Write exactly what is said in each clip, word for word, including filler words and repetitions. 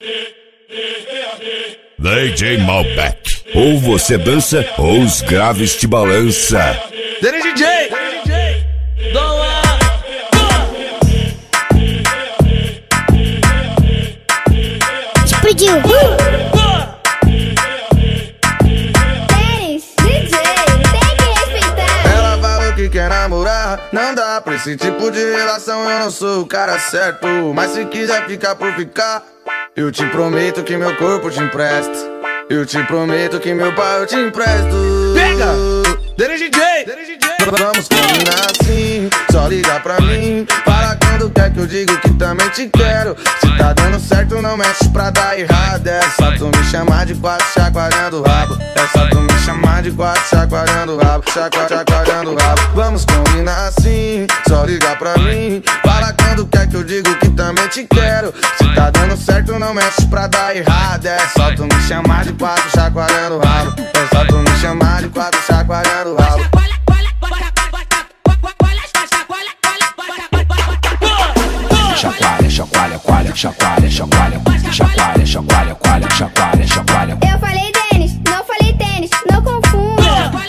D J Malbec. Ou você dança ou os graves te balança. D J, Doa. Explodiu. Tênis, D J, tem que respeitar. Ela falou que quer namorar, não dá pra esse tipo de relação. Eu não sou o cara certo, mas se quiser ficar por ficar, eu te prometo que meu corpo te empresto. Eu te prometo que meu pai eu te empresto. Pega! D J! Vamos combinar assim, só liga pra mim. Fala quando quer que eu digo que também te quero. Se tá dando certo não mexe pra dar errado. É só tu me chamar de quatro chacoalhando o rabo. É só tu me chamar de quatro chacoalhando o rabo. Chacoalhando, chacoalhando o rabo. Vamos combinar assim, só liga pra mim. Fala quando quer que eu digo que também te quero. Se tá dando certo não mexe pra dar errado. É só tu me chamar de quatro chacoalhando o rabo. É só tu me chamar de quatro chacoalhando o rabo. Chacoalha, chacoalha, coalha, chacoalha, chacoalha, chacoalha, chacoalha, coalha, chacoalha, chacoalha. Eu falei tênis, não falei tênis, não confunda.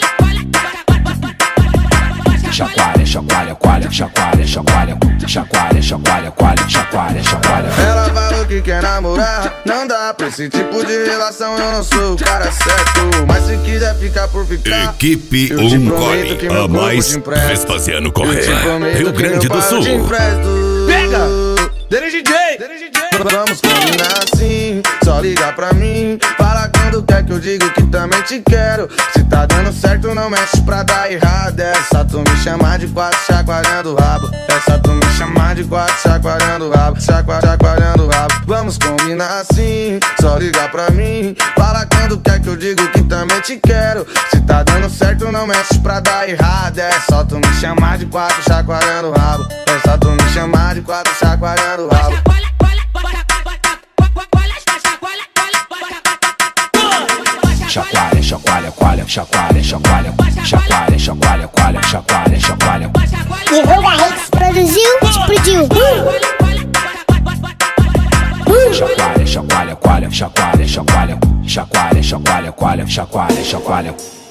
Chacoalha, chacoalha, coalha, chacoalha, chacoalha, chacoalha, chacoalha, coalha, chacoalha, chacoalha. Ela falou que quer namorar, não dá pra esse tipo de relação. Eu não sou o cara certo, mas se quiser ficar por ficar. Equipe Uncore, a mais Vespasiano Correia, Rio Grande do Sul. Pega! D J! Vamos combinar assim, só liga pra mim. Fala quando quer que eu digo que também te quero. Se tá dando certo não mexe pra dar errado. É só tu me chamar de quatro chacoalhando o rabo. É só tu me chamar de quatro chacoalhando o rabo. Chacoalhando, chacoalhando o rabo. Vamos combinar assim, só liga pra mim. Fala quando quer que eu digo que também te quero. Se tá dando certo não mexe pra dar errado. É só tu me chamar de quatro chacoalhando o rabo. É só tu me chamar de quatro chacoalhando o rabo. Chacoalha, chacoalha, coalha, chacoalha, chacoalha, chacoalha, chacoalha, coalha, chacoalha, chacoalha. Divulga Hits produziu, explodiu. Chacoalha, chacoalha, coalha, chacoalha, chacoalha, chacoalha, chacoalha, coalha, chacoalha, chacoalha.